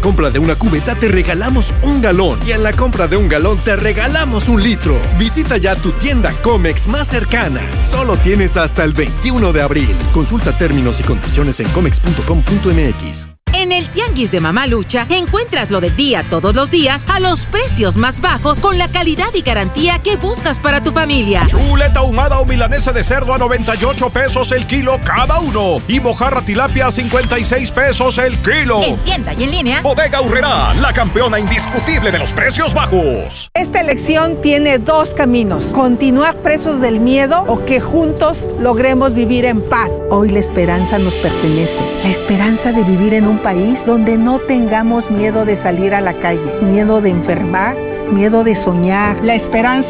compra de una cubeta te regalamos un galón y en la compra de un galón te regalamos un litro. Visita ya tu tienda Comex más cercana. Solo tienes hasta el 21 de abril. Consulta términos y condiciones en comex.com.mx. En el Tianguis de Mamalucha encuentras lo del día todos los días a los precios más bajos con la calidad y garantía que buscas para tu familia. Chuleta ahumada o milanesa de cerdo a 98 pesos el kilo cada uno. Y mojarra tilapia a 56 pesos el kilo. En tienda y en línea. Bodega Aurrerá, la campeona indiscutible de los precios bajos. Esta elección tiene dos caminos: continuar presos del miedo o que juntos logremos vivir en paz. Hoy la esperanza nos pertenece. La esperanza de vivir en un país donde no tengamos miedo de salir a la calle, miedo de enfermar, miedo de soñar. La esperanza